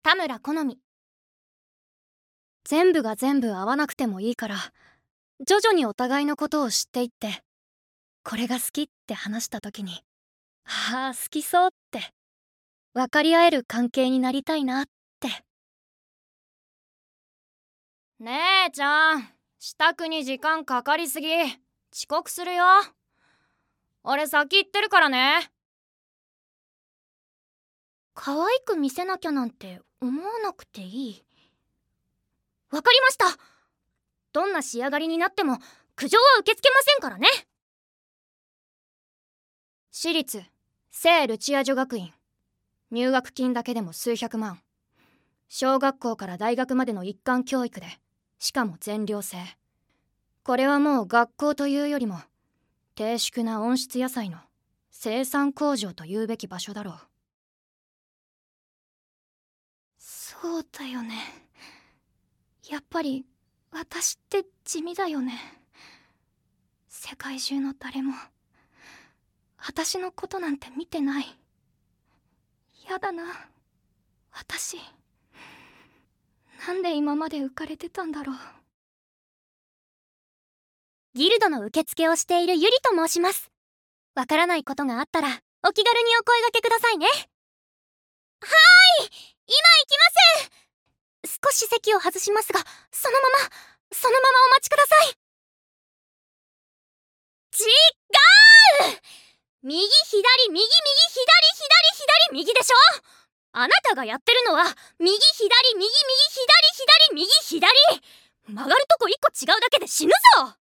田村好美。全部が全部合わなくてもいいから、徐々にお互いのことを知っていって、これが好きって話した時に、ああ好きそうって分かり合える関係になりたいなって。姉ちゃん、支度に時間かかりすぎ。遅刻するよ。俺先行ってるからね。可愛く見せなきゃなんて思わなくていい。わかりました。どんな仕上がりになっても苦情は受け付けませんからね。私立聖ルチア女学院、入学金だけでも数百万。小学校から大学までの一貫教育で、しかも全寮制。これはもう学校というよりも低粛な温室野菜の生産工場というべき場所だろう。そうだよね。やっぱり私って地味だよね。世界中の誰も私のことなんて見てない。やだな、私。なんで今まで浮かれてたんだろう。ギルドの受付をしているユリと申します。わからないことがあったらお気軽にお声掛けくださいね。はーい、今行きます。少し席を外しますが、そのままお待ちください。違う、右左右右左左左右でしょ。あなたがやってるのは右左右右左左右左。曲がるとこ一個違うだけで死ぬぞ。